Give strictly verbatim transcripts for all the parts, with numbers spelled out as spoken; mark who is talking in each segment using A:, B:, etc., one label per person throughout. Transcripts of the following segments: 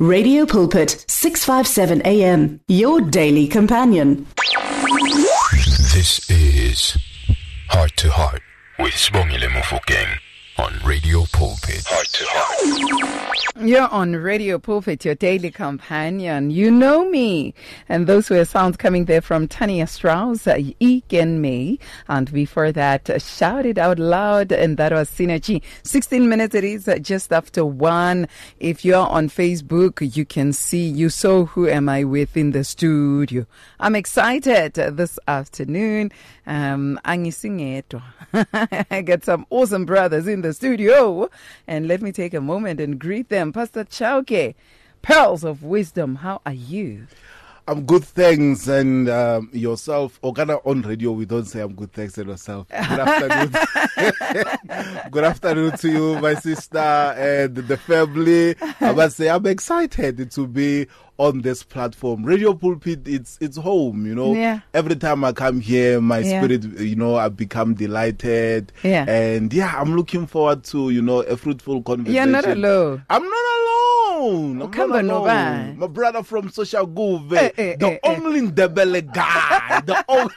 A: Radio Pulpit, six fifty-seven A M, your daily companion.
B: This is Heart to Heart with Sibongile Mofokeng on Radio Pulpit. Heart to Heart.
C: You're on Radio Pulpit, your daily companion. You know me. And those were sounds coming there from Tanya Strauss, uh, Eken Me. And before that, uh, Shout It Out Loud. And that was Synergy. sixteen minutes it is, uh, just after one. If you're on Facebook, you can see you. So who am I with in the studio? I'm excited uh, this afternoon. Um, I got some awesome brothers in the studio. And let me take a moment and greet them. Pastor Chauke, Pearls of Wisdom, how are you?
D: I'm good, thanks. And um, yourself, Ogana on radio, we don't say I'm good, thanks, and yourself. Good afternoon. Good afternoon to you, my sister, and the family. I must say, I'm excited to be on this platform. Radio Pulpit, it's it's home, you know.
C: Yeah.
D: Every time I come here, my
C: Yeah.
D: spirit, you know, I become delighted.
C: Yeah.
D: And yeah, I'm looking forward to, you know, a fruitful conversation.
C: You're not alone.
D: I'm not alone. I'm
C: Come
D: not
C: on,
D: alone.
C: Nobai.
D: My brother from Social Guve,
C: Eh, eh,
D: the
C: eh, eh.
D: only Ndebele guy, the only.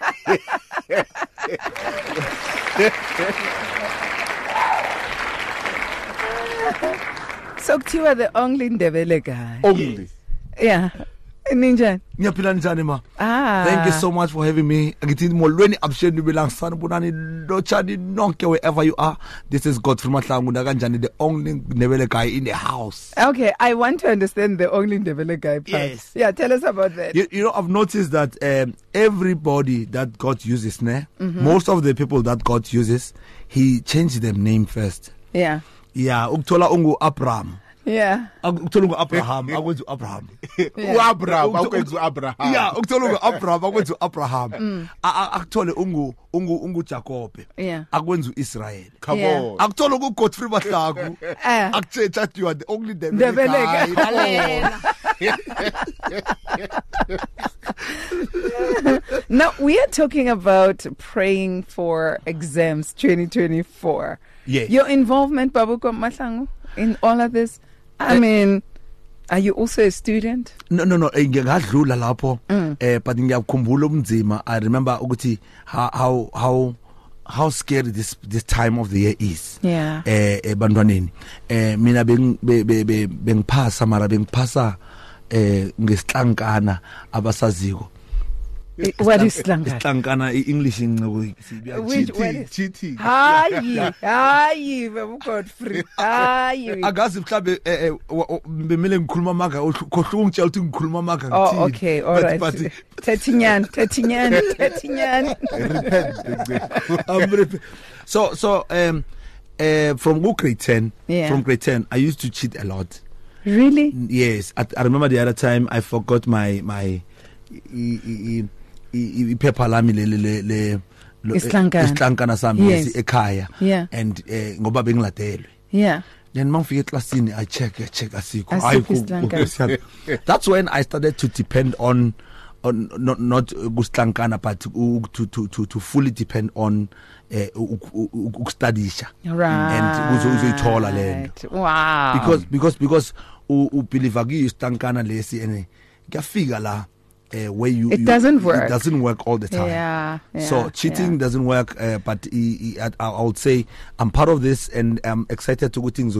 C: So you are the only Ndebele guy.
D: only.
C: Yeah. Ninja.
E: Ngiyaphila njani ma?
C: Ah.
E: Thank you so much for having me. Ngithi molweni absheni belang sanibonani lochani nonke wherever you are. This is Godfrey Mahlangu na kanjani, the only Ndebele guy in the house.
C: Okay, I want to understand the only Ndebele guy part.
E: Yes.
C: Yeah, tell us about that.
E: You, you know, I've noticed that um, everybody that God uses, ne? Mm-hmm. Most of the people that God uses, He changed their name first.
C: Yeah.
E: Yeah, ukuthola ungu Abraham.
C: Yeah.
E: Ukuthola ungu Abraham, akwenza Abraham.
D: U-Abraham, akwenza u-Abraham.
E: Yeah, ukuthola ungu Abraham, akwenza Abraham. Akuthole ungu ungu ungu Jacob.
C: Yeah.
E: Akwenza Israel.
D: Come
C: Yeah.
D: on.
E: Akuthola ungu Godfrey Mahlangu.
C: Eh.
E: Akutshetha you are the only devil
C: Ndebele
E: guy.
C: guy. Now, we are talking about praying for exams twenty twenty-four.
E: Yes.
C: Your involvement, Babuko Mahlangu, in all of this? I mean, are you also a student?
E: No, no, no. Ngadlula lapho. Eh, but ngiyakhumbula ubunzima. I remember ukuthi how how how how scary this this time of the year is.
C: Yeah.
E: Eh, ebantwaneni. Eh, mina beng bengiphasa mara bengiphasa eh ngesihlankaana abasaziko.
C: What is Slanga?
E: Isihlankaana i-English incebo.
C: Which what is?
D: G T.
C: Hayi, hayi, Godfrey. Hayi.
E: Akazi mhlambe eh bemele ngikhuluma manga khohluka ungitshela ukuthi ngikhuluma manga
C: Oh,
E: ngithini.
C: okay, all right. Tetinyan, Tetinyan, Tetinyan.
E: I'm repent. So so um uh from grade ten,
C: Yeah.
E: from grade ten, I used to cheat a lot.
C: Really?
E: Yes, I, I remember the other time I forgot my my iphepha lami le le le
C: Isihlankana.
E: isihlankana sami
C: Yes.
E: ekhaya.
C: Yeah.
E: And eh, ngoba bengiladelwe.
C: Yeah.
E: Then mangifike eklasini I check I check asikho.
C: Asikho
E: Hayi,
C: isihlankana.
E: ku- That's when I started to depend on on not not kusihlankana but to to to to fully depend on eh ukustudisha.
C: Right.
E: And uzo uzoyithola lento.
C: Wow.
E: Because because because u u believe akuyisihlankana lesi ene kuyafika la uh, where you
C: It
E: you-
C: doesn't work.
E: It doesn't work all the time.
C: Yeah, yeah,
E: so cheating
C: yeah.
E: doesn't work. Uh, but I, I, I would say I'm part of this, and I'm excited to go things.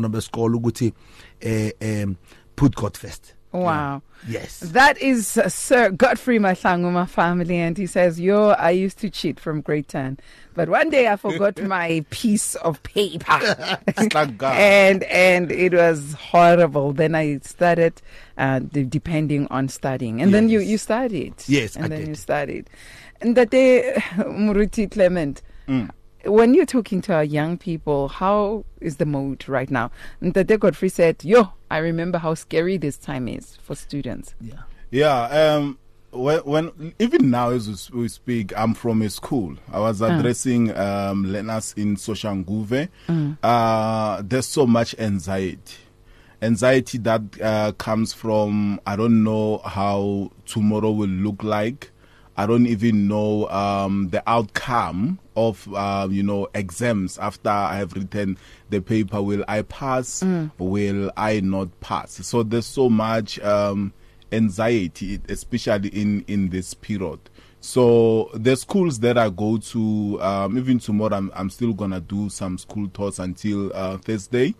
E: Um, put God first.
C: Wow.
E: Yes.
C: That is uh, Sir Godfrey Mahlangu, my family, and he says, yo, I used to cheat from grade ten. But one day I forgot my piece of paper. and and it was horrible. Then I started uh, de- depending on studying. And then you,
E: Yes.
C: you studied.
E: Yes,
C: And
E: I
C: then
E: did.
C: you studied. And that day, Muruti Clement, when you're talking to our young people, how is the mood right now? And that day Godfrey said, yo, I remember how scary this time is for students.
E: Yeah.
D: Yeah, um, when, when even now as we speak, I'm from a school. I was addressing um, learners in Soshanguve.
C: Mm.
D: Uh, there's so much anxiety. Anxiety that uh, comes from, I don't know how tomorrow will look like. I don't even know um, the outcome of, uh, you know, exams after I have written the paper. Will I pass? Mm. Will I not pass? So there's so much um, anxiety, especially in, in this period. So the schools that I go to, um, even tomorrow, I'm, I'm still going to do some school tours until uh, Thursday.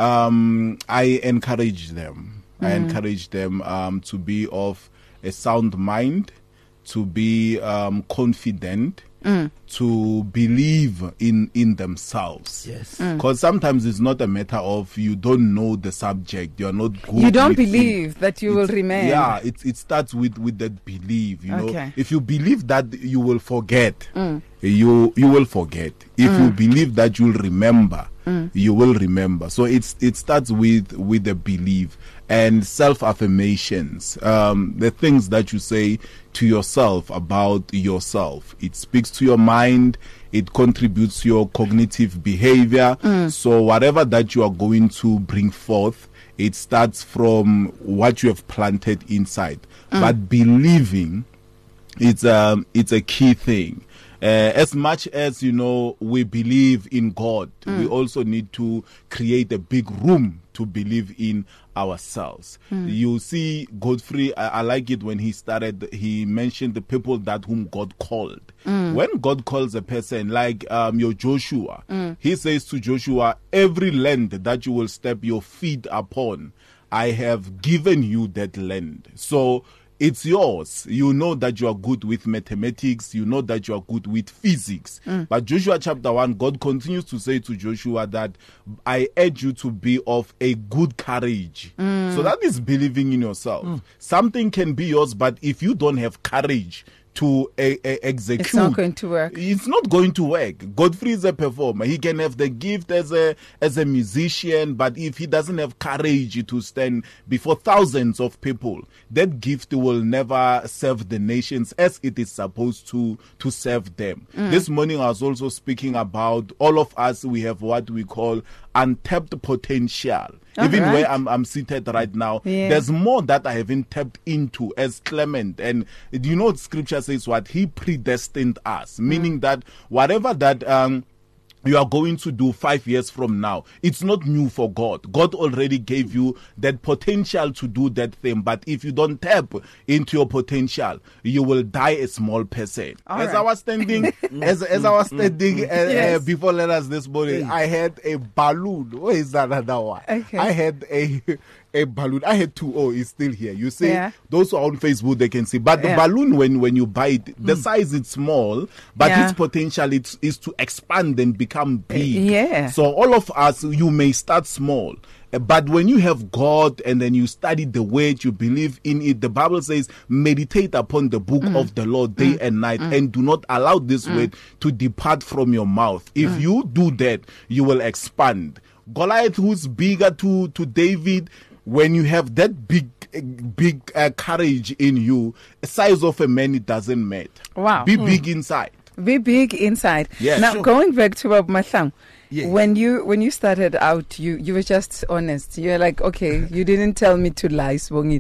D: Um, I encourage them. Mm. I encourage them um, to be of a sound mind, to be um, confident, mm. to believe in, in themselves.
E: Yes.
D: Because mm. sometimes it's not a matter of you don't know the subject, you're not good.
C: You don't
D: with
C: believe
D: it.
C: that you will
D: It's-
C: remain.
D: Yeah, it, it starts with, with that belief. You know,
C: Okay.
D: if you believe that you will forget, mm. you you will forget. If mm. you believe that you'll remember, mm. you will remember. So it's it starts with with the belief and self affirmations. Um, the things that you say to yourself about yourself. It speaks to your mind. It contributes to your cognitive behavior. Mm. So whatever that you are going to bring forth, it starts from what you have planted inside. Mm. But believing, it's um it's a key thing. Uh, as much as, you know, we believe in God, mm. we also need to create a big room to believe in ourselves. Mm. You see, Godfrey, I, I like it when he started, he mentioned the people that whom God called. Mm. When God calls a person, like um, your Joshua, mm. he says to Joshua, every land that you will step your feet upon, I have given you that land. So it's yours. You know that you are good with mathematics. You know that you are good with physics. Mm. But Joshua chapter one, God continues to say to Joshua that I urge you to be of a good courage. Mm. So that is believing in yourself. Mm. Something can be yours, but if you don't have courage to uh, uh, execute,
C: it's not going to work.
D: It's not going to work. Godfrey is a performer. He can have the gift as a as a musician, but if he doesn't have courage to stand before thousands of people, that gift will never serve the nations as it is supposed to to serve them. Mm. This morning I was also speaking about all of us. We have what we call untapped potential.
C: All
D: Even
C: right.
D: where I'm, I'm seated right now,
C: Yeah.
D: there's more that I haven't tapped into as Clement. And you know, Scripture says what? He predestined us, meaning that whatever that um you are going to do five years from now, it's not new for God. God already gave you that potential to do that thing. But if you don't tap into your potential, you will die a small person.
C: All
D: as
C: right.
D: I was standing, as as I was standing uh,
C: Yes.
D: uh, before letters this morning, I had a balloon. Where is that another one?
C: Okay.
D: I had a a balloon. I had two. Oh, it's still here. You see,
C: Yeah.
D: those who are on Facebook, they can see. But the
C: Yeah.
D: balloon, when when you buy it, the size is small, but
C: Yeah.
D: its potential is, is to expand and become big.
C: Yeah.
D: So all of us, you may start small. uh, But when you have God and then you study the word, you believe in it, the Bible says, meditate upon the book of the Lord day and night, and do not allow this word to depart from your mouth. If you do that, you will expand. Goliath, who's bigger to, to David, when you have that big big uh, courage in you, the size of a man, it doesn't matter.
C: Wow.
D: Be big inside.
C: Be big inside.
D: Yes.
C: Now,
D: Sure.
C: going back to Bob Mahlang,
E: Yes.
C: when you when you started out, you, you were just honest. You're like, okay, you didn't tell me to lie, Sibongile.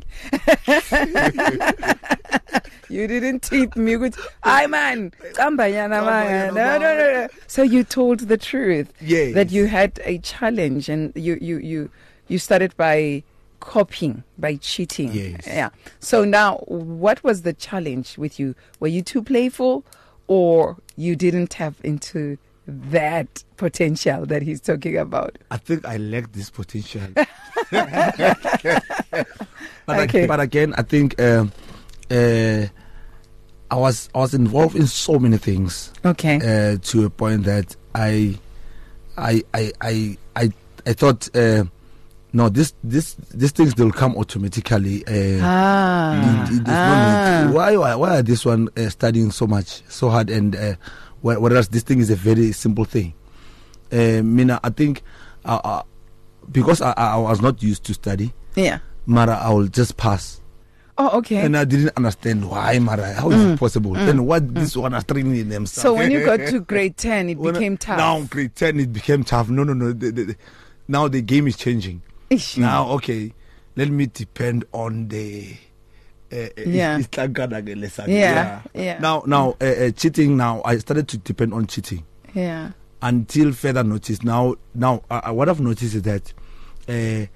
C: You didn't tip me with, ay man, Tsambanyana man." no, no, no, no. So you told the truth.
E: Yes.
C: That you had a challenge, and you you you you started by copying, by cheating.
E: Yes.
C: Yeah. So now, what was the challenge with you? Were you too playful, or you didn't tap into that potential that he's talking about?
E: I think I lack this potential. but,
C: Okay.
E: ag- but again, I think um, uh, I was I was involved in so many things
C: Okay.
E: uh, to a point that I I I I I, I thought uh, no this this these things they'll come automatically. Uh,
C: ah.
E: it- it- there's no
C: ah.
E: need. Why why why are this one uh, studying so much so hard and uh, whe- whereas this thing is a very simple thing. Uh, Mina, I think uh, uh, because I, I was not used to study,
C: Yeah.
E: Mara, I will just pass.
C: Oh, okay.
E: And I didn't understand why, Mara. How is it possible? Then what this one is training themselves.
C: So when you got to grade ten, it
E: When I-
C: became tough.
E: Now grade ten, it became tough. No, no, no. The, the, the, now the game is changing.
C: Ish.
E: Now, okay, let me depend on the uh,
C: Yeah.
E: it's Tlankana ke lesaka.
C: Yeah, yeah.
E: Now, now uh, uh, cheating. Now I started to depend on cheating
C: Yeah.
E: until further notice. Now, now uh, what I've noticed is that uh,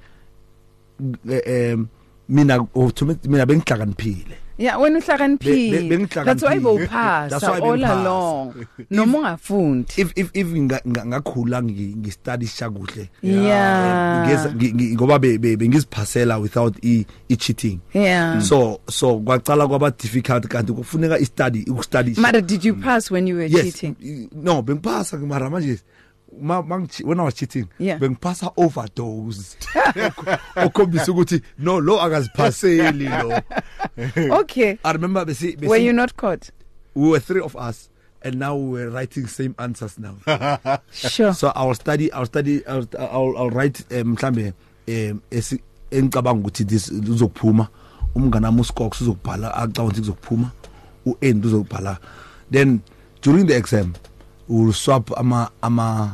E: uh, um, mina automatic mina bengihlakaniphile.
C: Yeah, when
E: Be- be-
C: uhlakaniphile,
E: bengihlakaniphile.
C: that's why
E: That's
C: bowuphasa
E: why
C: all
E: bengiphasa.
C: along. Noma ungafundi.
E: If if if nga- nga- ngakhula ngi ngi study shakuhle.
C: Yeah.
E: Ngeza- ngi- ngi- ngoba be- be- bengiziphasela without i i cheating.
C: Yeah.
E: So so kwacala kwaba difficult kanti kufuneka i study ukustudy.
C: Mara, did you pass when you were
E: Yes.
C: cheating?
E: i- No, bengiphasa mara manje ma mangi when I was cheating
C: Yeah.
E: bengiphasa overdose. Okhombisa ukuthi no lo akaziphaseli lo.
C: Okay.
E: I remember besi, besi
C: Were you not caught?
E: we were three of us and now we were writing same answers now.
C: Sure.
E: So I'll study I'll study I'll I'll, I'll write um mhlambe um esi engicabanga ukuthi this uzokuphuma umngana wami uScox uzokubhala acabanga ukuthi kuzokuphuma uend uzokubhala. Then during the exam we will swap ama ama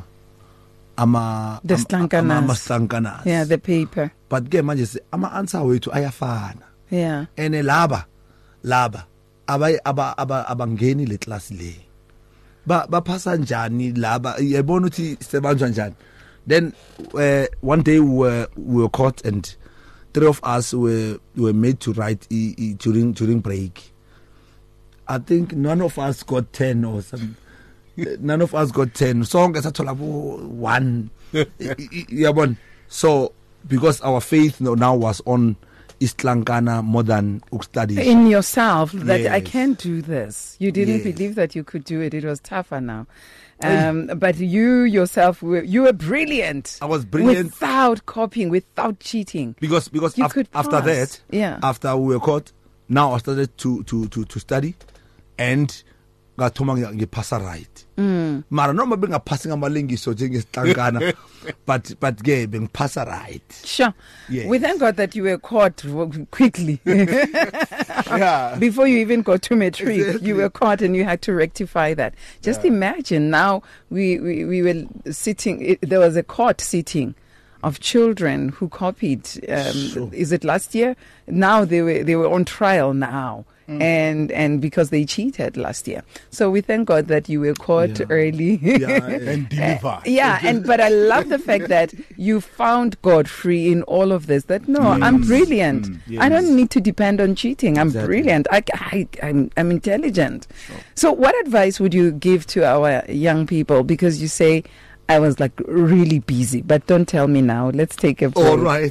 E: ama
C: The
E: ama-
C: slankanas.
E: ama slankanas.
C: Yeah, the paper.
E: But ke manje se- ama answer wethu ayafana.
C: Yeah.
E: Ene laba laba abay aba aba abangeni le class le ba baphasa njani laba yabona uthi sebanjwa njani. Then uh, one day we were, we were caught and three of us were were made to write e, e, during during break. I think none of us got ten or some none of us got ten. So ngasathola one yabona. So because our faith now was on East Lankana more than studies.
C: In yourself, that I
E: Yes.
C: can do this. You didn't
E: Yes.
C: believe that you could do it. It was tougher now. Um, but you yourself were you were brilliant.
E: I was brilliant.
C: without copying, without cheating.
E: because because
C: You
E: af-
C: could
E: after
C: pass.
E: that,
C: Yeah.
E: after we were caught, now I started to to to to study and ngathoma ngiphasa right.
C: Mm.
E: Mara noma bengaphasi ngamalengiso njengesihlankana but but ke bengiphasa right.
C: Sure.
E: Yes.
C: We thank God that you were caught w- quickly.
D: Yeah.
C: Before you even got to matric,
E: Exactly.
C: you were caught and you had to rectify that. Just imagine now we, we, we were sitting, it, there was a court sitting of children who copied. Um,
E: Sure.
C: Is it last year? Now they were they were on trial now. And and because they cheated last year, so we thank God that you were caught
E: Yeah.
C: early.
E: Yeah,
D: And deliver.
C: Yeah, and but I love the fact that you found God free in all of this. That no, I'm brilliant.
D: Mm,
C: I don't
D: yes.
C: need to depend on cheating. I'm
E: Exactly.
C: brilliant. I, I, I'm, I'm intelligent. So, what advice would you give to our young people? Because you say I was like really busy, but don't tell me now. Let's take a break.
E: All right.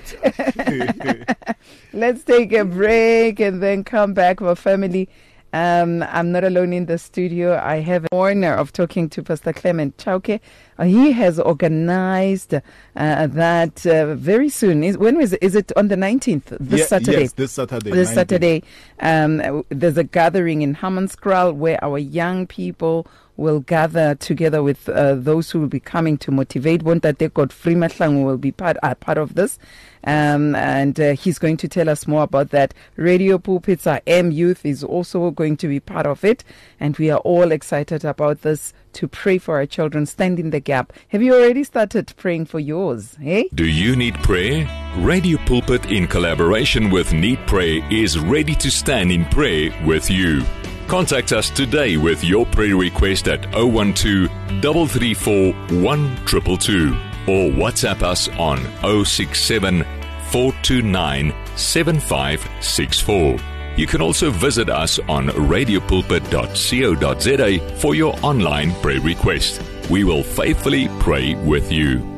C: Let's take a break and then come back with family. Um, I'm not alone in the studio. I have the honor of talking to Pastor Clement Chauke. Uh, he has organized uh, that uh, very soon. Is, when is it? Is it on the nineteenth? This
D: Yeah,
C: Saturday?
D: Yes, this Saturday.
C: This
D: nineteenth.
C: Saturday, um, there's a gathering in Hammanskraal where our young people will gather together with uh, those who will be coming to motivate. Bontate Godfrey Mahlangu will be part, uh, part of this. Um, and uh, he's going to tell us more about that. Radio Pulpits, our M Youth is also going to be part of it. And we are all excited about this, to pray for our children, stand in the gap. Have you already started praying for yours? Hey?
B: Do you need prayer? Radio Pulpit, in collaboration with Need Pray, is ready to stand in prayer with you. Contact us today with your prayer request at zero one two, three three four, one two two two or WhatsApp us on zero six seven, four two nine, seven five six four. You can also visit us on radio pulpit dot co dot za for your online prayer request. We will faithfully pray with you.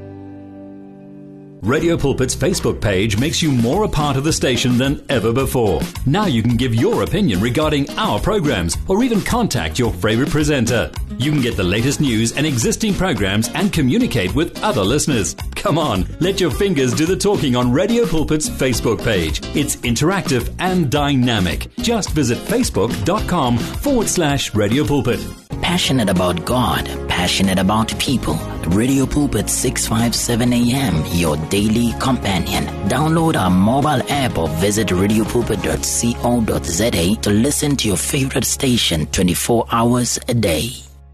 F: Radio Pulpit's Facebook page makes you more a part of the station than ever before. Now you can give your opinion regarding our programs or even contact your favorite presenter. You can get the latest news and existing programs and communicate with other listeners. Come on, let your fingers do the talking on Radio Pulpit's Facebook page. It's interactive and dynamic. Just visit facebook.com forward slash Radio Pulpit.
G: Passionate about God, passionate about people. Radio Pulpit six fifty-seven A M, your daily companion. Download our mobile app or visit radio pulpit dot co dot za to listen to your favorite station twenty-four hours a day.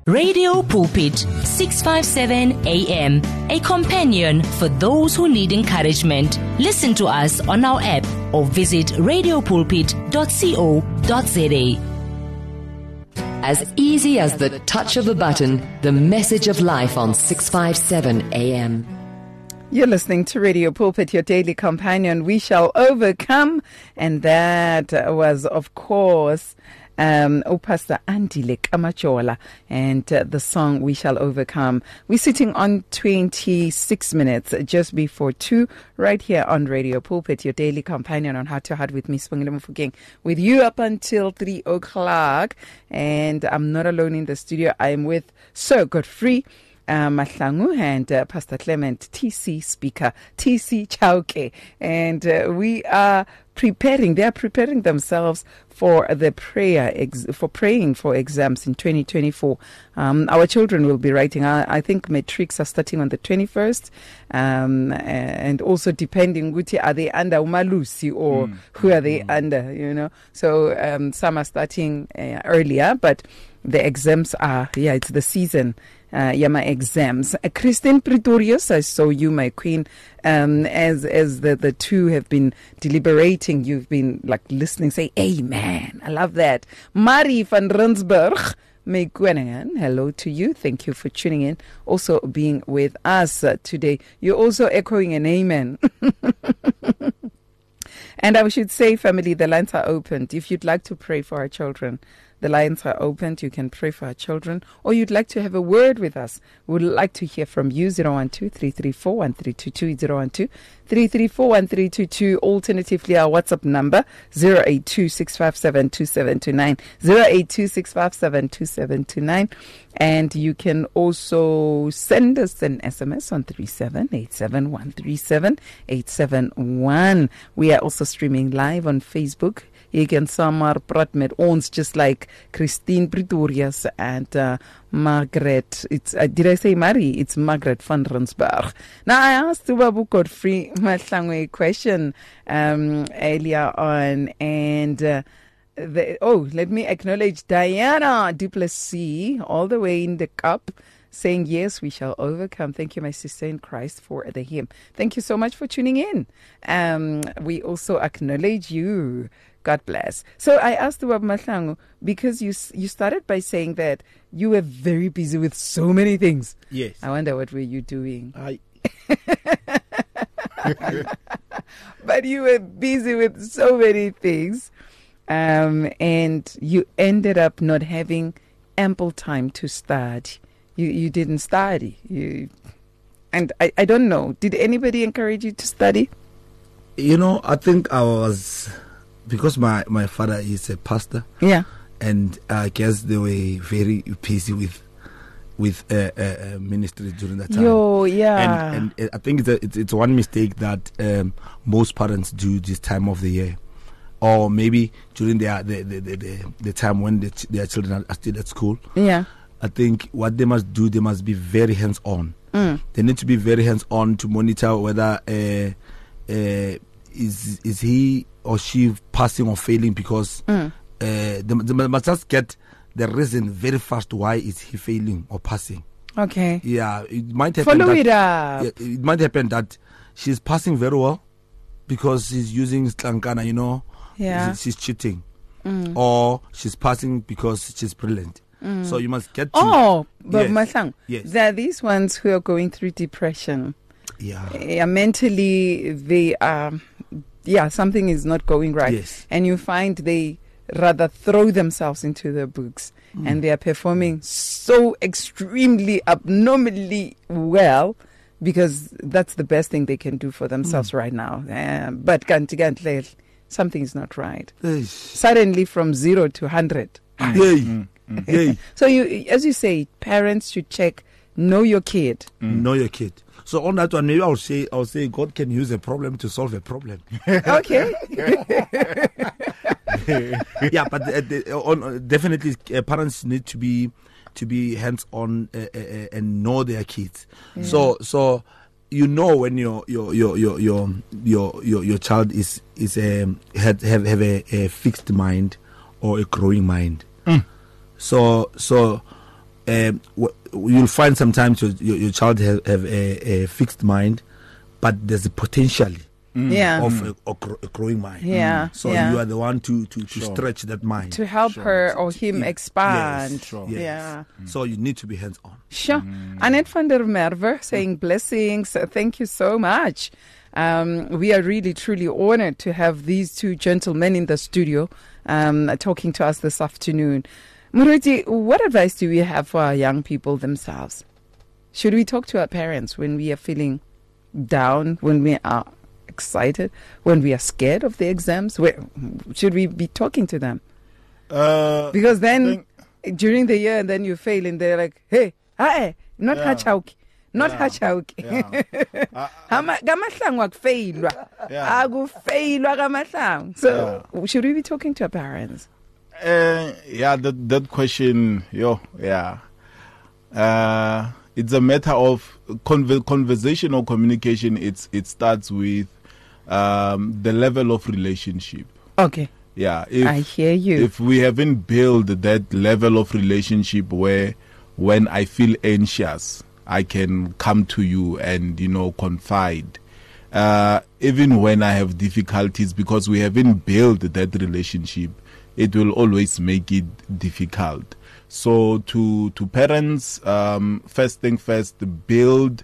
H: Radio Pulpit, six fifty-seven A M, a companion for those who need encouragement. Listen to us on our app or visit radio pulpit dot co dot za.
I: As easy as the touch of a button, the message of life on six fifty-seven A M.
C: You're listening to Radio Pulpit, your daily companion. We shall overcome. And that was, of course, um, oh, Pastor Andile Kamachola and uh, the song We Shall Overcome. We're sitting on twenty-six minutes just before two, right here on Radio Pulpit, your daily companion on Heart to Heart with me, Sibongile Mofokeng, with you up until three o'clock. And I'm not alone in the studio. I'm with Sir Godfrey Uh, Mahlangu and uh, Pastor Clement, T C speaker, T C Chauke. And uh, we are preparing, they are preparing themselves for the prayer, ex- for praying for exams in twenty twenty-four. Um, our children will be writing, I, I think matrics are starting on the twenty-first. Um, and also depending, are they under Umalusi or mm. who are they mm. under, you know? So um, some are starting uh, earlier, but the exams are, yeah, it's the season. Uh, yeah, my exams. Uh, Christine Pretorius, I saw you, my queen, um, as as the, the two have been deliberating. You've been like listening, say, amen. I love that. Marie van Rensburg, Megueningen, hello to you. Thank you for tuning in. Also being with us uh, today. You're also echoing an amen. And I should say, family, the lines are opened. If you'd like to pray for our children, the lines are opened. You can pray for our children, or you'd like to have a word with us. We'd like to hear from you. zero one two, three three four, one three two two, zero one two, three three four, one three two two. Alternatively, our WhatsApp number, zero eight two, six five seven, two seven two nine, zero eight two, six five seven, two seven two nine. And you can also send us an S M S on three seven eight seven one three seven eight seven one. We are also streaming live on Facebook. You can Samar praat met ons, just like Christine Pretorius and uh, Margaret. It's uh, did I say Marie? It's Margaret van Rensburg. Now, I asked Babu Godfrey Mahlangu a question um, earlier on, and uh, the, oh, let me acknowledge Diana Duplessis, all the way in the cup, saying, yes, we shall overcome. Thank you, my sister in Christ, for the hymn. Thank you so much for tuning in. Um, we also acknowledge you. God bless. So I asked Wab Mahlangu, because you you started by saying that you were very busy with so many things.
E: Yes.
C: I wonder, what were you doing?
E: I...
C: But you were busy with so many things. Um, and you ended up not having ample time to study. You you didn't study. You, and I, I don't know. Did anybody encourage you to study?
E: You know, I think I was... Because my, my father is a pastor,
C: yeah,
E: and I guess they were very busy with with uh, uh, ministry during that time.
C: Yo, yeah,
E: and, and I think it's, a, it's it's one mistake that um, most parents do this time of the year, or maybe during their the the, the, the, the time when the ch- their children are still at school.
C: Yeah,
E: I think what they must do, they must be very hands on. Mm. They need to be very hands on to monitor whether uh, uh, is is he or she passing or failing, because mm. uh, they, they must just get the reason very fast why is he failing or passing.
C: Okay.
E: Yeah, it might happen.
C: Follow
E: that,
C: it up.
E: Yeah, it might happen that she's passing very well because she's using Slankana, you know.
C: Yeah.
E: She's cheating.
C: Mm.
E: Or she's passing because she's brilliant. Mm. So you must get to...
C: Oh, but
E: yes.
C: Mahlangu,
E: yes.
C: there are these ones who are going through depression.
E: Yeah.
C: Yeah, mentally, they are... Yeah, something is not going right.
E: Yes.
C: And you find they rather throw themselves into the books mm. and they are performing so extremely abnormally well, because that's the best thing they can do for themselves mm. right now. Um, but something is not right.
E: Yes.
C: Suddenly from zero to one hundred.
E: Mm. Mm. Mm.
C: So you, as you say, parents should check, know your kid.
E: Mm. Know your kid. So on that one, maybe I'll say, I'll say God can use a problem to solve a problem.
C: Okay.
E: Yeah, but uh, the, on, uh, definitely uh, parents need to be to be hands on uh, uh, and know their kids. Yeah. So so you know when your your your your your your your, your child is is um, have have, have a, a fixed mind or a growing mind. Mm. So so. um, w- you'll find sometimes your, your, your child have, have a, a fixed mind, but there's a potential
C: Mm. Yeah.
E: of a, a, gr- a growing mind.
C: Yeah.
E: So
C: yeah.
E: you are the one to, to, to
D: Sure.
E: stretch that mind.
C: to help
D: Sure.
C: her or him
E: Yeah.
C: expand.
E: Yes.
D: Sure.
E: Yes.
C: Yeah.
E: So you need to be hands on.
C: Sure. Annette van der Merwe saying blessings. Uh, Thank you so much. Um, we are really, truly honored to have these two gentlemen in the studio um, talking to us this afternoon. Muruti, what advice do we have for our young people themselves? Should we talk to our parents when we are feeling down, when we are excited, when we are scared of the exams? Where, should we be talking to them?
D: Uh,
C: Because then
D: think-
C: during the year, and then you fail, and they're like, "Hey, hi, not
D: Yeah.
C: hachauki, not
D: Yeah.
C: hachauki."
D: Yeah. I-
C: Hama kamahlangu akufailwa.
D: Yeah.
C: Akufailwa kamahlangu. So, should we be talking to our parents?
D: Uh, yeah, that that question, yo, yeah. Uh, it's a matter of conver- conversation or communication. It's it starts with um, the level of relationship.
C: Okay.
D: Yeah, if,
C: I hear you.
D: If we haven't built that level of relationship where, when I feel anxious, I can come to you and you know confide. Uh, even when I have difficulties, because we haven't built that relationship, it will always make it difficult. So to to parents, um, first thing first, build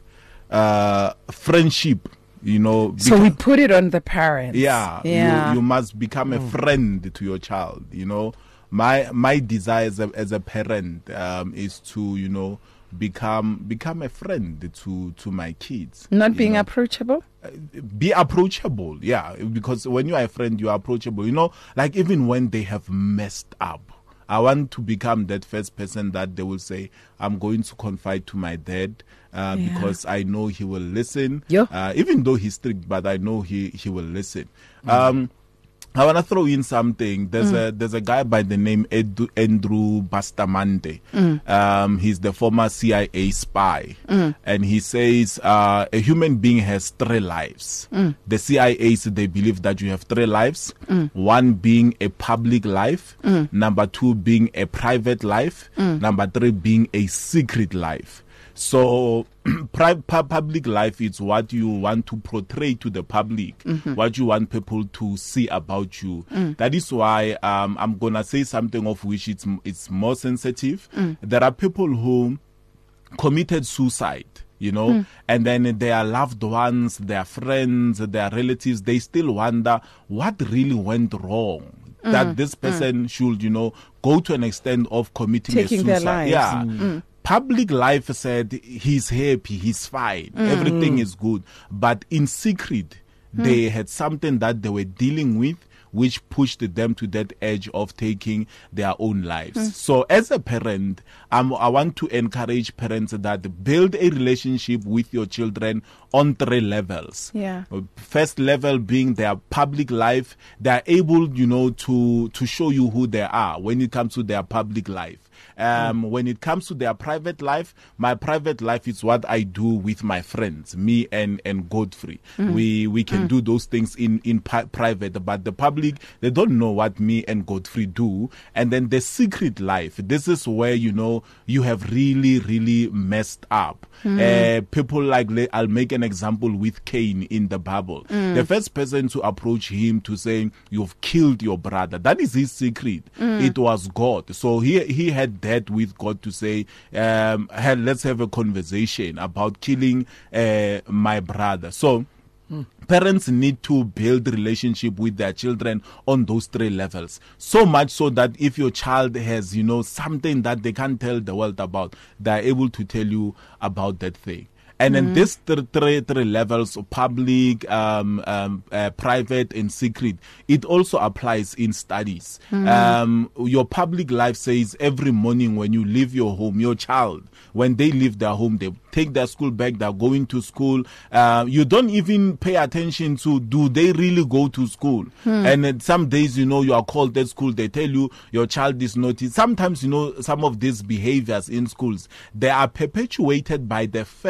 D: uh, friendship. You know,
C: So we put it on the parents.
D: yeah,
C: Yeah.
D: You, you must become a friend to your child. You know, my my desire as a, as a parent um, is to you know become become a friend to to my kids.
C: Not
D: you
C: being
D: know.
C: approachable?
D: Be approachable, yeah, because when you are a friend, you are approachable. You know, like even when they have messed up, I want to become that first person that they will say, I'm going to confide to my dad uh,
C: Yeah.
D: because I know he will listen.
C: Yeah.
D: Uh, even though he's strict, but I know he, he will listen. Um, I want to throw in something. There's
C: Mm.
D: a there's a guy by the name Edu, Andrew Bustamante.
C: Mm.
D: Um, he's the former C I A spy,
C: Mm.
D: and he says uh, a human being has three lives.
C: Mm.
D: The C I As, they believe that you have three lives.
C: Mm.
D: One being a public life,
C: Mm.
D: number two being a private life,
C: Mm.
D: number three being a secret life. So, pri- pu- public life is what you want to portray to the public,
C: Mhm.
D: what you want people to see about you.
C: Mm.
D: That is why um, I'm gonna say something of which it's it's more sensitive.
C: Mm.
D: There are people who committed suicide, you know,
C: Mm.
D: and then their loved ones, their friends, their relatives, they still wonder what really went wrong.
C: Mm.
D: That this person should, you know, go to an extent of committing
C: Taking
D: a
C: their
D: suicide.
C: lives.
D: Yeah.
C: Mm.
D: Public life said he's happy, he's fine,
C: Mm.
D: everything
C: Mm.
D: is good. But in secret,
C: Mm.
D: they had something that they were dealing with, which pushed them to that edge of taking their own lives.
C: Mm.
D: So as a parent, um, I want to encourage parents that build a relationship with your children on three levels.
C: Yeah.
D: First level being their public life. They are able, you know, to, to show you who they are when it comes to their public life. Um, when it comes to their private life, my private life is what I do with my friends, me and, and Godfrey.
C: Mm.
D: We we can
C: Mm.
D: do those things in, in pi- private, but the public, they don't know what me and Godfrey do. And then the secret life, this is where, you know, you have really, really messed up.
C: Mm.
D: Uh, people like, le- I'll make an example with Cain in the Bible.
C: Mm.
D: The first person to approach him to say, you've killed your brother, that is his secret.
C: Mm.
D: It was God. So he, he had that with God to say, um, hey, let's have a conversation about killing uh, my brother. So parents need to build relationship with their children on those three levels. So much so that if your child has, you know, something that they can't tell the world about, they're able to tell you about that thing. And then
C: Mhm.
D: these th- three, three levels, public, um, um, uh, private, and secret, it also applies in studies.
C: Mhm.
D: Um, your public life says every morning when you leave your home, your child, when they leave their home, they take their school bag, they're going to school. Uh, you don't even pay attention to, do they really go to school?
C: Hmm.
D: And then some days, you know, you are called at school, they tell you your child is naughty. Sometimes, you know, some of these behaviors in schools, they are perpetuated by the fact that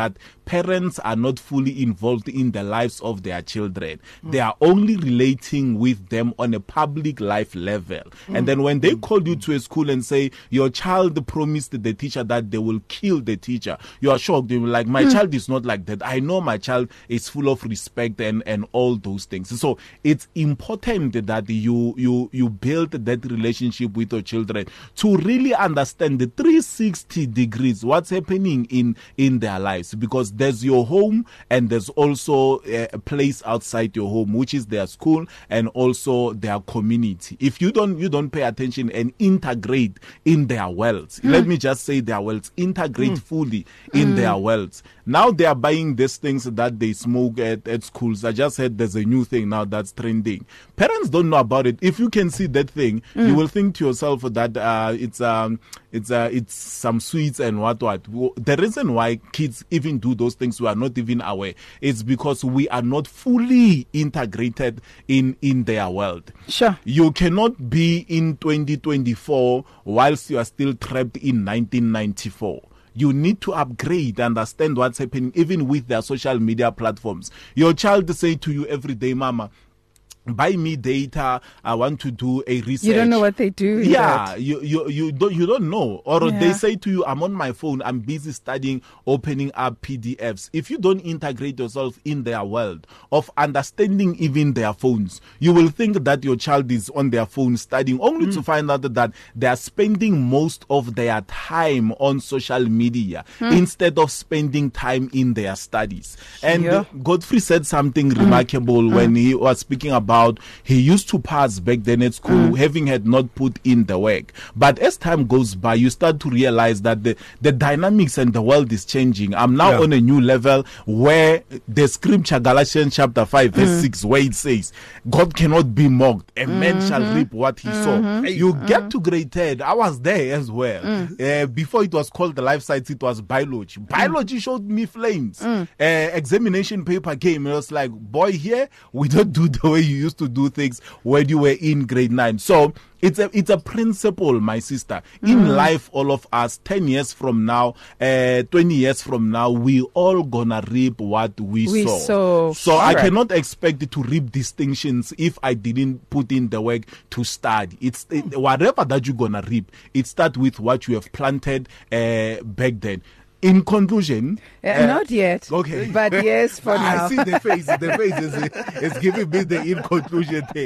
D: that parents are not fully involved in the lives of their children. Mm. They are only relating with them on a public life level. Mm. And then when they call you to a school and say, your child promised the teacher that they will kill the teacher, you are shocked. You're like, my mm. child is not like that. I know my child is full of respect and, and all those things. So it's important that you, you, you build that relationship with your children to really understand the three sixty degrees, what's happening in, in their lives, because there's your home and there's also a, a place outside your home, which is their school and also their community. If you don't, you don't pay attention and integrate in their worlds, mm. let me just say their worlds, integrate mm. fully in mm. their worlds. Now they are buying these things that they smoke at, at schools. I just heard there's a new thing now that's trending. Parents don't know about it. If you can see that thing, mm. you will think to yourself that uh, it's um it's uh, it's some sweets and what what. The reason why kids even do those things, we are not even aware, is because we are not fully integrated in in their world.
C: Sure.
D: You cannot be in twenty twenty-four whilst you are still trapped in nineteen ninety-four. You need to upgrade, understand what's happening, even with their social media platforms. Your child say to you every day, Mama, buy me data. I want to do a research.
C: You don't know what they do.
D: Yeah, you you you don't you don't know. Or yeah. they say to you, I'm on my phone. I'm busy studying, opening up P D Fs. If you don't integrate yourself in their world of understanding even their phones, you will think that your child is on their phone studying, only mm. to find out that they are spending most of their time on social media mm. instead of spending time in their studies. And yeah. Godfrey said something mm. remarkable mm. when he was speaking about. About he used to pass back then at school, mm. having had not put in the work. But as time goes by, you start to realize that the, the dynamics and the world is changing. I'm now yeah. on a new level where the scripture, Galatians chapter five, verse mm. six, where it says, God cannot be mocked. A mm-hmm. man shall reap what he mm-hmm. saw. You mm-hmm. get to grade ten. I was there as well. Mm. Uh, before it was called the life science, it was biology. Biology mm. showed me flames. Mm. Uh, examination paper came. It was like, boy, here, we don't do the way you used to do things when you were in grade nine. So it's a it's a principle, my sister. In mm. life, all of us, ten years from now, uh, twenty years from now, we all gonna reap what we,
C: we
D: sow.
C: sow.
D: So I cannot expect to reap distinctions if I didn't put in the work to study. It's it, whatever that you're gonna reap, it starts with what you have planted uh, back then. In conclusion,
C: uh, uh, not yet.
D: Okay,
C: but yes, for now.
D: I see the face. The face is, is giving me the in conclusion thing.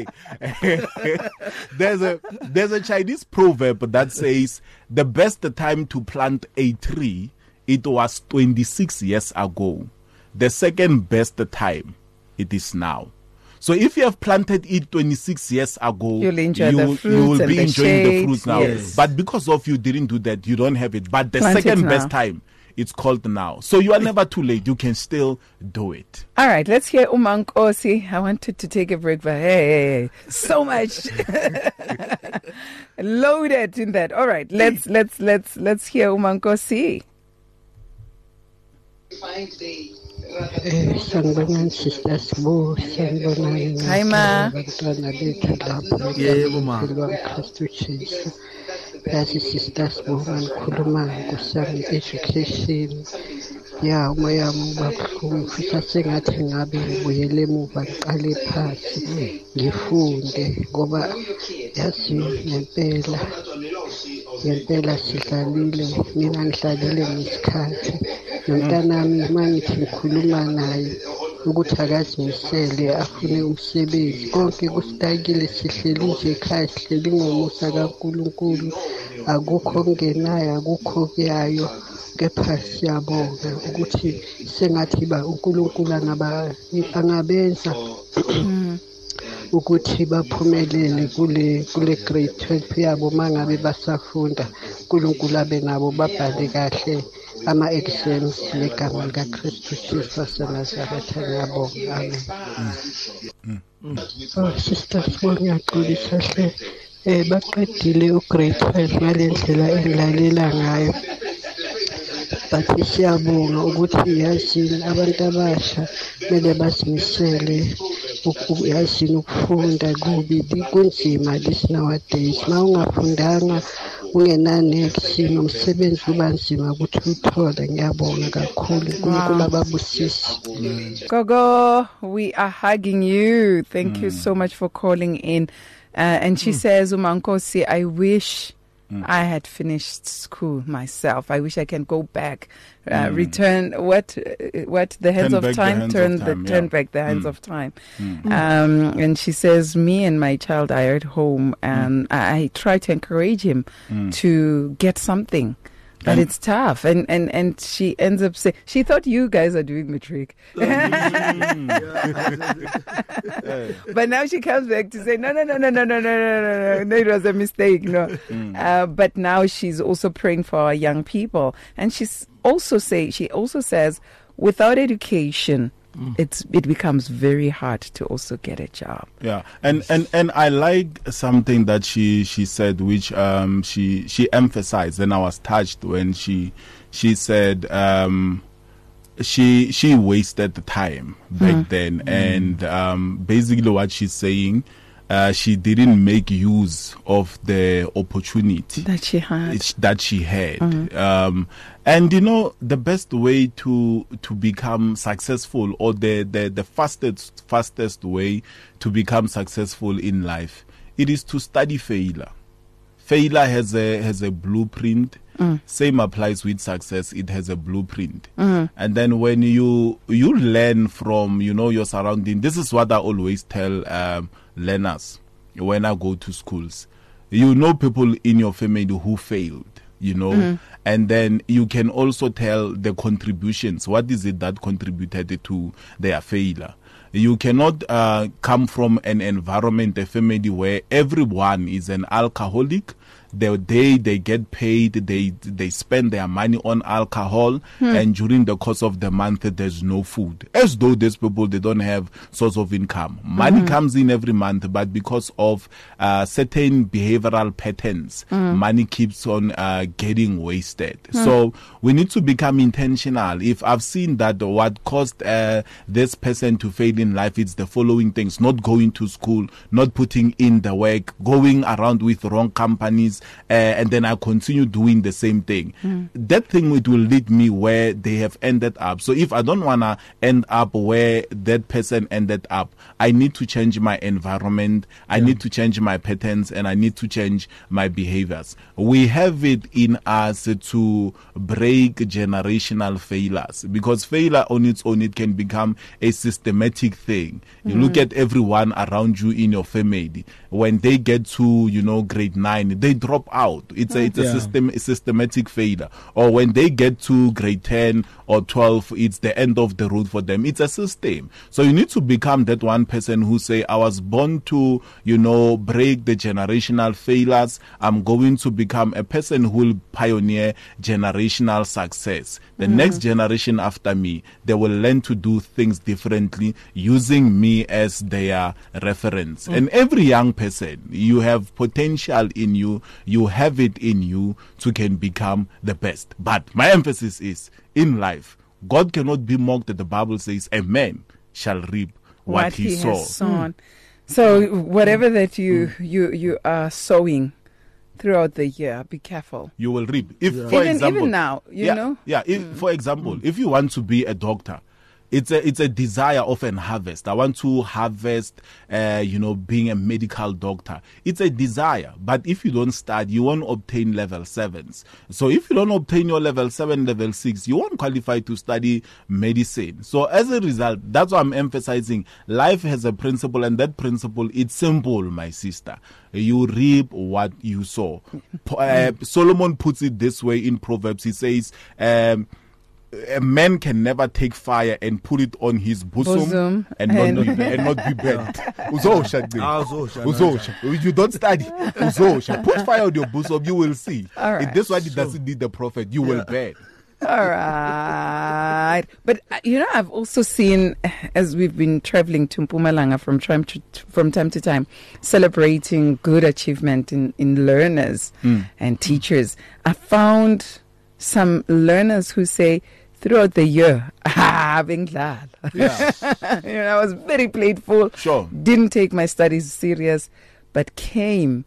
D: there's a there's a Chinese proverb that says the best time to plant a tree, it was twenty-six years ago. The second best time, it is now. So if you have planted it twenty-six years ago,
C: you'll enjoy
D: you,
C: the fruits
D: you will
C: and
D: be
C: the
D: enjoying
C: shade.
D: the fruits now.
C: Yes.
D: But because of you didn't do that, you don't have it. But the
C: Plant
D: second
C: it
D: best
C: now.
D: time, it's called now. So you are never too late. You can still do it.
C: All right, let's hear Umankosi. I wanted to take a break, but hey, hey, hey. so much loaded in that. All right, let's let's let's let's hear Umankosi.
J: Sanibonani sister Sibo, sanibonani
C: Hi ma.
J: abantwana bethu lapho
E: Yebo ma.
J: Kristu Jesu. Yazi sister Sibo ngikhuluma kusami education. Ya umoya wami ubabuhlungu futhi sengathi ngabe ngibuyele emuva ngiqale phansi ngifunde ngoba yazi ngempela ngempela sidlalile mina ngidlalile ngesikhathi nomntanami mangithi ngikhuluma naye ukuthi akazimisele afune umsebenzi konke kusitakile sihleli nje ekhaya sihleli ngomusa kaNkulunkulu akukho kungenayo akukho kuyayo kepha siyabonga ukuthi sengathi ba uNkulunkulu angaba angabenza ukuthi baphumelele kule kule grade twelve yabo mangabe basafunda uNkulunkulu abe nabo babhale kahle ama exams ngegama lika Kristu Jesu waseNazaretha ngiyabonga amen. Oh sister ngiyaqolisa hle eh baqedile u grade twelve ngalendlela engilalela ngayo. But siyabonga ukuthi yazini abantu abasha mele basimisele yazini ukufunda kubi kunzima this nowadays ma ungafundanga ungenaneksi nomsebenzi ubanzima ukuthi uthole. Ngiyabonga kakhulu. uNkulunkulu ababusise.
C: Gogo, we are hugging you. Thank mm. you so much for calling in. Uh, and she mm. says, Umankosi, I wish mm. I had finished school myself. I wish I can go back, uh, mm. return what, uh, what the hands
D: turn
C: of time,
D: hands
C: turn
D: of time,
C: the
D: yeah.
C: turn back the hands
D: mm.
C: of time.
D: Mm.
C: Um, and she says, me and my child are at home, and mm. I, I try to encourage him mm. to get something. But and it's tough, and, and, and she ends up saying, she thought you guys are doing matric. But now she comes back to say, no, no, no, no, no, no, no, no, no, no, it was a mistake. No. Mm. Uh, but now she's also praying for our young people. And she's also say, she also says, without education, Mm. it's it becomes very hard to also get a job.
D: Yeah, and and and I like something that she she said, which um she she emphasized, and I was touched when she she said um she she wasted the time back mm. then, mm. and um basically what she's saying. Uh, she didn't make use of the opportunity
C: that she had.
D: That she had, mm-hmm. um, and you know the best way to to become successful, or the, the the fastest fastest way to become successful in life, it is to study failure. Failure has a has a blueprint. Mm. Same applies with success. It has a blueprint. Mm. And then when you you learn from you know your surrounding, this is what I always tell um, learners when I go to schools. You know people in your family who failed, you know, mm. and then you can also tell the contributions. What is it that contributed to their failure? You cannot uh, come from an environment, a family where everyone is an alcoholic. The day they get paid, they they spend their money on alcohol, hmm. and during the course of the month, there's no food. As though these people, they don't have source of income. Money mm-hmm. comes in every month, but because of uh, certain behavioral patterns, mm. money keeps on uh, getting wasted. Mm. So we need to become intentional. If I've seen that what caused uh, this person to fail in life, it's the following things: not going to school, not putting in the work, going around with wrong companies, Uh, and then I continue doing the same thing. Mm. That thing, it will lead me where they have ended up. So if I don't want to end up where that person ended up, I need to change my environment, I yeah. need to change my patterns, and I need to change my behaviors. We have it in us to break generational failures, because failure on its own, it can become a systematic thing. You mm. look at everyone around you in your family. When they get to, you know, grade nine, they drop out. It's a, it's a yeah. system, a systematic failure. Or when they get to grade ten or twelve, it's the end of the road for them. It's a system. So you need to become that one person who say, I was born to, you know, break the generational failures. I'm going to become a person who will pioneer generational success. The mm. next generation after me, they will learn to do things differently using me as their reference. Mm. And every young person, you have potential in you, you have it in you to can become the best. But my emphasis is, in life, God cannot be mocked. The Bible says a man shall reap what,
C: what
D: he,
C: he
D: sow.
C: Has sown. Mm. So whatever that you, mm. you, you are sowing throughout the year, be careful.
D: You will reap. If,
C: yeah.
D: for
C: even,
D: example,
C: even now, you
D: yeah,
C: know?
D: Yeah, if, mm. for example, mm. if you want to be a doctor, It's a it's a desire of an harvest. I want to harvest, uh, you know, being a medical doctor. It's a desire. But if you don't start, you won't obtain level sevens. So if you don't obtain your level seven, level six, you won't qualify to study medicine. So as a result, that's why I'm emphasizing life has a principle, and that principle, it's simple, my sister. You reap what you sow. Uh, Solomon puts it this way in Proverbs. He says, um, a man can never take fire and put it on his bosom, bosom and, and, not be, and not be burnt. You don't study. Put fire on your bosom, you will see. Right. This one, it doesn't need the prophet. You yeah. will burn.
C: All right. But, uh, you know, I've also seen, as we've been traveling to Mpumalanga from time to, from time, to time, celebrating good achievement in, in learners mm. and teachers, I found some learners who say, throughout the year, ah, being glad. Yeah. You know, I was very playful.
D: Sure.
C: Didn't take my studies serious, but came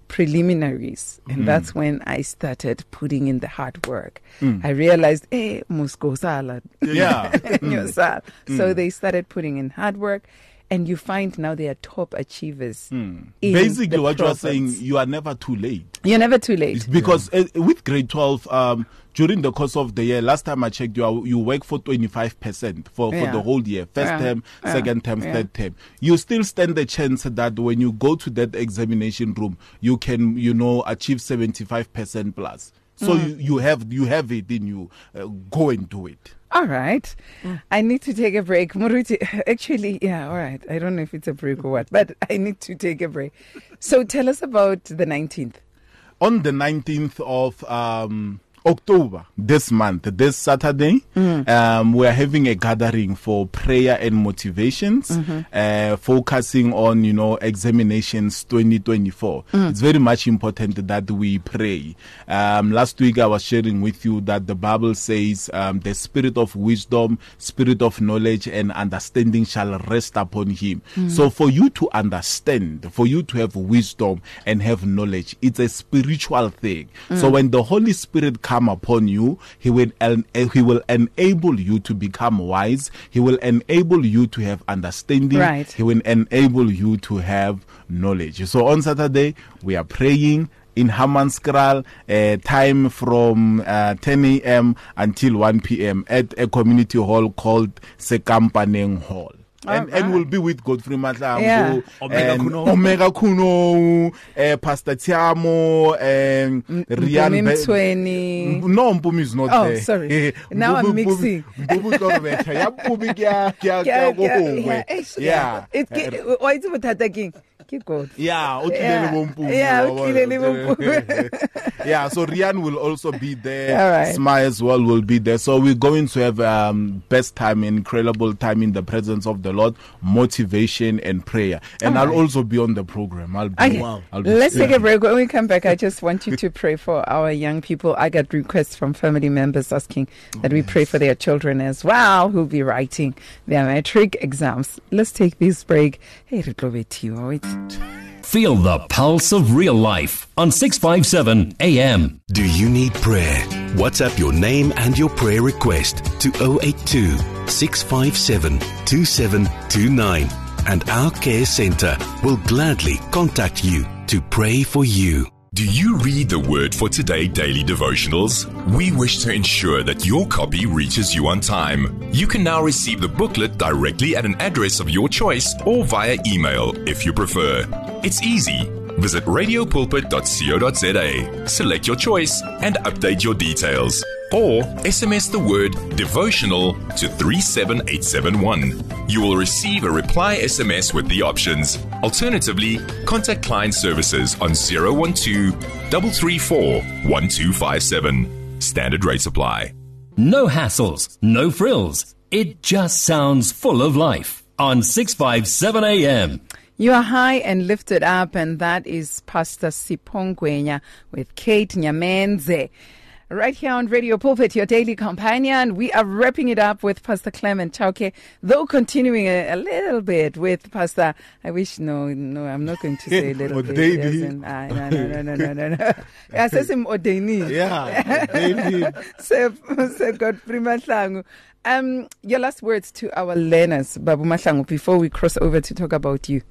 C: preliminaries, and
D: Mm.
C: that's when I started putting in the hard work.
D: Mm.
C: I realized, eh, musko salad.
D: Yeah.
C: Your
D: Mm.
C: salad. So
D: Mm.
C: they started putting in hard work, and you find now they are top achievers. in
D: Basically,
C: the
D: what you are
C: province.
D: saying, you are never too late.
C: You're never too late.
D: It's because uh, with grade twelve, um, during the course of the year, last time I checked, you are, you work for twenty-five percent for, for
C: Yeah.
D: the whole year, first
C: Yeah.
D: term,
C: Yeah.
D: second term,
C: Yeah.
D: third term. You still stand the chance that when you go to that examination room, you can, you know, achieve seventy-five percent plus. So
C: Mm.
D: you, you have you have it in you. Uh, go and do it.
C: All right. I need to take a break. Muruti, actually, yeah, all right. I don't know if it's a break or what, but I need to take a break. So tell us about the nineteenth.
D: On the nineteenth of um, October, this month, this Saturday,
C: Mm.
D: um, we are having a gathering for prayer and motivations,
C: Mhm.
D: uh, focusing on, you know, examinations twenty twenty-four.
C: Mm.
D: It's very much important that we pray. Um, last week I was sharing with you that the Bible says um, the spirit of wisdom, spirit of knowledge and understanding shall rest upon him.
C: Mm.
D: So for you to understand, for you to have wisdom and have knowledge, it's a spiritual thing. So
C: Mm.
D: when the Holy Spirit comes upon you, he will en- he will enable you to become wise. He will enable you to have understanding.
C: Right.
D: He will enable you to have knowledge. So on Saturday we are praying in Hammanskraal, uh, time from uh, ten a.m. until one p.m. at a community hall called Sekampaneng Hall. And, and we'll be with Godfrey Matlangu,
C: Yeah.
E: Omega
D: and
E: Kuno.
D: Omega Kuno, uh, Pastor Tiamo, and Rian
C: Mpumi
D: Be-
C: Mthweni.
D: No, Mpumi is not
C: Oh,
D: there.
C: sorry.
D: Eh,
C: Now I'm
D: Mpumu-
C: mixing.
D: Mpumu Tlhokometsha. Ya Mpumi kya- kya- kya go hongwe. Yeah.
C: It's ki- why is it bothata keng? Ke God.
D: Yeah, o tlile
C: Yeah.
D: le bo Mpumi,
C: Yeah, o
D: wa
C: tlile le bo
D: bona.
C: Mpumi.
D: Yeah, so Rian will also be there.
C: All right.
D: Sma as well will be there. So we're going to have um, best time, incredible time in the presence of the Lord, motivation and prayer. And
C: All
D: I'll
C: right.
D: also be on the program. I'll be.
C: Okay.
D: I'll be
C: Let's take
D: yeah.
C: a break. When we come back, I just want you to pray for our young people. I got requests from family members asking that we pray for their children as well, who'll be writing their matric exams. Let's take this break. Hey, Ritlovetiwa, wait.
F: Feel the pulse of real life on six fifty-seven A M.
K: Do you need prayer? WhatsApp your name and your prayer request to zero eight two, six five seven, two seven two nine and our care center will gladly contact you to pray for you.
B: Do you read the Word for Today daily devotionals? We wish to ensure that your copy reaches you on time. You can now receive the booklet directly at an address of your choice or via email if you prefer. It's easy. Visit radio pulpit dot co dot za, select your choice and update your details. Or S M S the word devotional to three seven eight seven one. You will receive a reply S M S with the options. Alternatively, contact client services on zero one two, three three four, one two five seven. Standard rates apply.
F: No hassles, no frills. It just sounds full of life on six fifty-seven A M.
C: You are high and lifted up, and that is Pastor Sipongwenya with Kate Nyamenze. Right here on Radio Pulpit, your daily companion. We are wrapping it up with Pastor Clement Chauke, though continuing a, a little bit with Pastor, I wish, no, no, I'm not going to say a little bit.
D: Ordained.
C: Doesn't- ah, No, no, no, no, no, no, no. I says him ordained.
D: Yeah, ordained.
C: So, so Godfrey Mahlangu. Um, your last words to our learners, Babu Mahlangu, before we cross over to talk about you.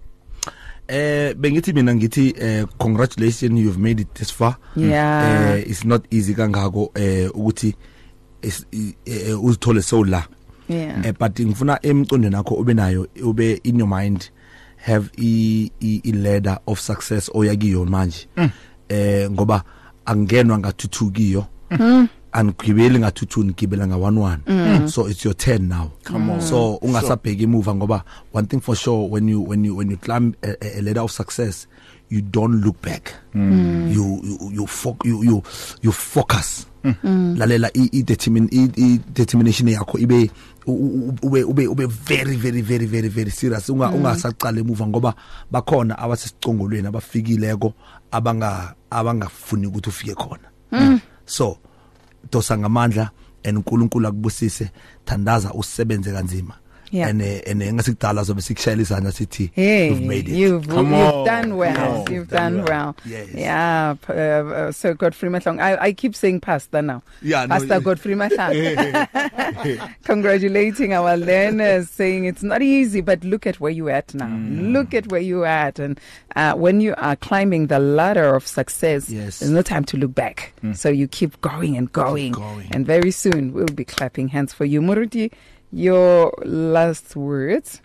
E: Eh bengithi mina ngithi eh congratulations, you've made it this far.
C: Yeah.
E: Eh it's not easy kangako eh ukuthi is- eh, uzithole so la.
C: Yeah.
E: Eh but ngifuna emcondweni nakho ube nayo ube in your mind have i i i ladder of success oyakiyo manje. Eh ngoba angenwa ngathuthukiyo.
C: Mm.
E: Angigibeli ngathuthu ngigibela nga one one.
C: Mm.
E: So it's your turn now.
D: Come on.
E: So ungasabheki emuva ngoba one thing for sure, when you when you when you climb a, a ladder of success, you don't look back.
C: Mm.
E: You you you, fo- you you you focus.
C: Mm.
E: Lalela i i determine i, i determination yakho ibe u- ube ube ube very very very very very serious. Unga
C: Mm.
E: ungasaqala emuva ngoba bakhona abasesicongolweni abafikileko abanga abangafuni ukuthi ufike khona.
C: Mm.
E: So dosa ngamandla and uNkulunkulu akubusise, thandaza usebenze kanzima.
C: Yeah.
E: And uh, and ngasikudala zobe sikushayela izandla sithi
C: Hey,
E: you've made it.
C: You've,
D: Come
C: you've
D: on.
C: done well.
D: Come on.
C: You've done well.
E: Yes.
C: Yeah. p- Uh, uh, so Godfrey Mahlong. I, I keep saying Pastor now.
E: Yeah, no,
C: Pastor
E: yeah.
C: Godfrey Mahlong. Congratulating our learners, saying it's not easy, but look at where you're at now.
E: Mm.
C: Look at where you're at. And uh, when you are climbing the ladder of success,
E: Yes.
C: there's no time to look back. So you keep going and going.
E: going.
C: And very soon we'll be clapping hands for you. Muruti, your last words.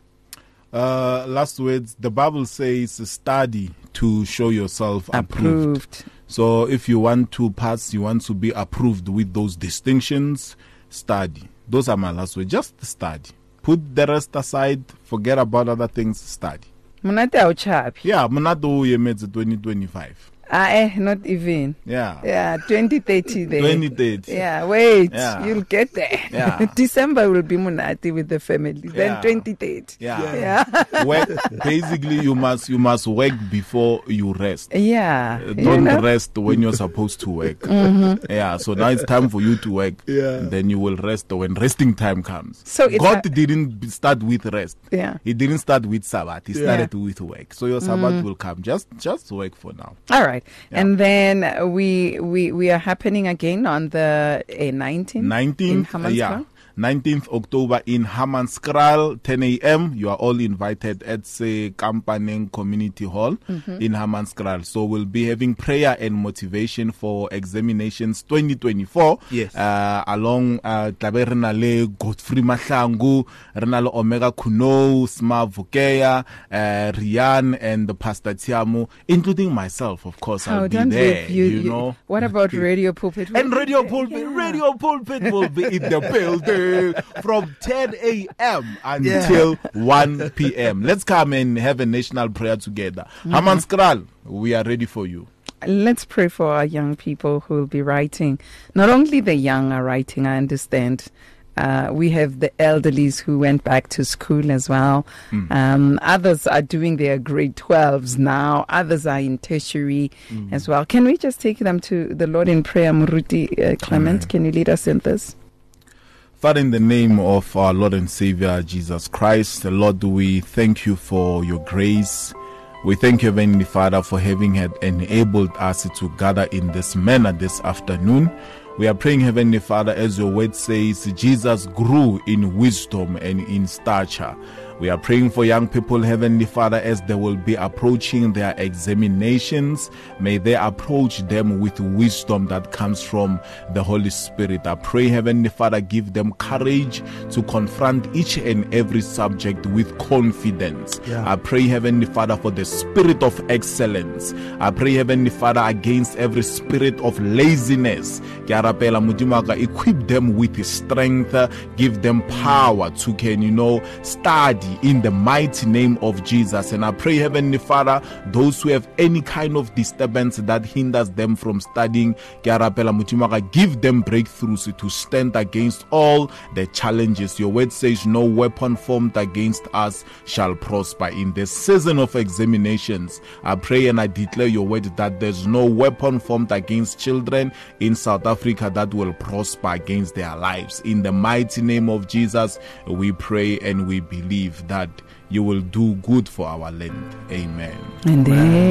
D: Uh, last words, the Bible says study to show yourself approved.
C: Approved.
D: So if you want to pass, you want to be approved with those distinctions, study. Those are my last words. Just study. Put the rest aside, forget about other things, study.
C: Munate auchapi.
D: Yeah, Monato Yemets twenty twenty-five.
C: Ah, eh, not even.
D: Yeah.
C: Yeah, twenty thirty there.
D: twenty thirty.
C: Yeah, wait.
D: Yeah.
C: You'll get there.
D: Yeah.
C: December will be Munati with the family. Then
D: Yeah.
C: twenty thirty.
D: Yeah.
C: Yeah.
D: Work, basically, you must you must work before you rest.
C: Yeah.
D: Uh,
C: You
D: Don't
C: know?
D: rest when you're supposed to work.
C: Mhm.
D: Yeah, so now it's time for you to work.
E: Yeah.
D: And then you will rest when resting time comes.
C: So it's
D: God
C: a-
D: didn't b- start with rest.
C: Yeah.
D: He didn't start with Sabbath. He
C: Yeah.
D: started with work. So your Sabbath
C: Mm.
D: will come. Just just work for now.
C: All right.
D: Yeah.
C: And then uh, we we we are happening again on the uh, nineteenth.
D: nineteenth,
C: in
D: uh, yeah.
C: Hammanskraal.
D: nineteenth October in Hammanskraal, ten a.m. You are all invited at the Kampaneng Community Hall
C: Mhm.
D: in Hammanskraal. So we'll be having prayer and motivation for examinations twenty twenty-four.
E: Yes.
D: Uh, along uh, tlabe re na le Godfrey Mahlangu, re na le Omega Kuno, Sma Vukeya, uh, Rian, and the Pastor Tiamu, including myself, of course. I'll
C: Oh,
D: be
C: don't
D: there.
C: leave you,
D: you,
C: you-
D: know.
C: What about Radio Pulpit?
D: And Radio Pulpit, Radio Pulpit will be in the building from ten a.m. until one p.m. Let's come and have a national prayer together.
C: Mhm.
D: Hammanskraal, we are ready for you.
C: Let's pray for our young people who will be writing. Not only the young are writing, I understand. Uh, we have the elderlies who went back to school as well.
D: Mm.
C: Um, others are doing their grade twelves now. Others are in tertiary
D: Mm.
C: as well. Can we just take them to the Lord in prayer? Muruti uh, Clement,
D: Amen.
C: can you lead us in this?
D: Father, in the name of our Lord and Savior Jesus Christ, Lord, we thank you for your grace. We thank you, Heavenly Father, for having had enabled us to gather in this manner this afternoon. We are praying, Heavenly Father, as your word says, Jesus grew in wisdom and in stature. We are praying for young people, Heavenly Father, as they will be approaching their examinations. May they approach them with wisdom that comes from the Holy Spirit. I pray, Heavenly Father, give them courage to confront each and every subject with confidence.
E: Yeah.
D: I pray, Heavenly Father, for the spirit of excellence. I pray, Heavenly Father, against every spirit of laziness. Ke a rapela Modimo wa ka, equip them with strength, give them power to, can you know, study in the mighty name of Jesus. And I pray, Heavenly Father, those who have any kind of disturbance that hinders them from studying, ke a rapela Modimo wa ka, give them breakthroughs to stand against all the challenges. Your word says no weapon formed against us shall prosper. In the season of examinations, I pray and I declare your word that there's no weapon formed against children in South Africa that will prosper against their lives. In the mighty name of Jesus, we pray and we believe that you will do good for our land. Amen.
C: And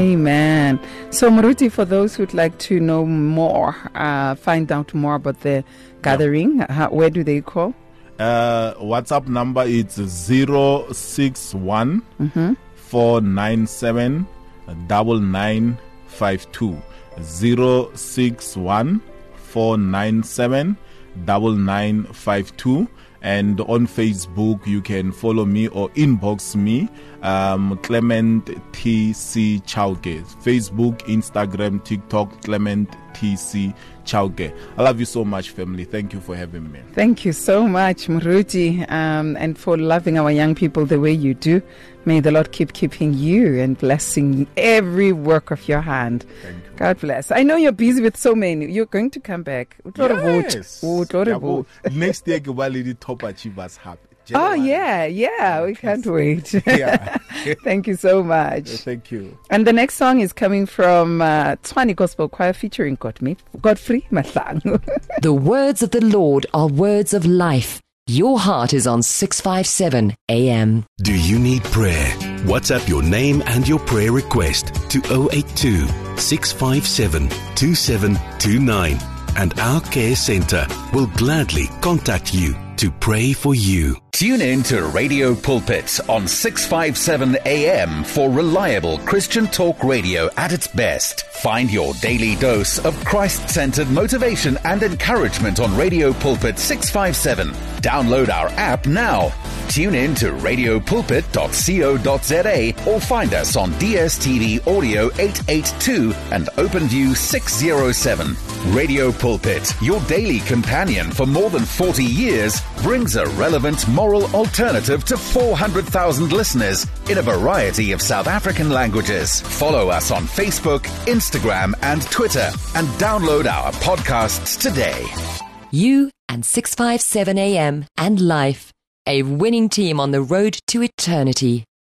C: amen. So, Muruti, for those who'd like to know more, uh, find out more about the gathering, how, where do they call?
D: Uh, WhatsApp number is zero six one
C: Mhm.
D: four nine seven double nine five two. zero six one four nine seven double nine five two. And on Facebook, you can follow me or inbox me, um, Clement T C Chauke. Facebook, Instagram, TikTok, Clement T C Chauke. I love you so much, family. Thank you for having me.
C: Thank you so much, Muruti, um, and for loving our young people the way you do. May the Lord keep keeping you and blessing every work of your hand.
D: Thank you.
C: God bless. I know you're busy with so many. You're going to come back.
D: Yes.
C: Oh,
D: Yabo. Next year, ke ba le di top achievers happy.
C: Oh, yeah, yeah. We can't wait.
D: Yeah.
C: Thank you so much.
D: Thank you.
C: And the next song is coming from uh, Tswani Gospel Choir featuring Godfrey Mahlangu.
I: The words of the Lord are words of life. Your heart is on six fifty-seven A M.
K: Do you need prayer? WhatsApp your name and your prayer request to zero eight two, six five seven, two seven two nine, and our care centre will gladly contact you to pray for you.
L: Tune in to Radio Pulpit on six fifty-seven A M for reliable Christian talk radio at its best. Find your daily dose of Christ-centered motivation and encouragement on Radio Pulpit six fifty-seven. Download our app now. Tune in to radio pulpit dot co dot za or find us on D S T V Audio eight eighty-two and OpenView six oh seven. Radio Pulpit, your daily companion for more than forty years, brings a relevant moral alternative to four hundred thousand listeners in a variety of South African languages. Follow us on Facebook, Instagram and Twitter and download our podcasts today.
I: You and six fifty-seven A M and Life, a winning team on the road to eternity.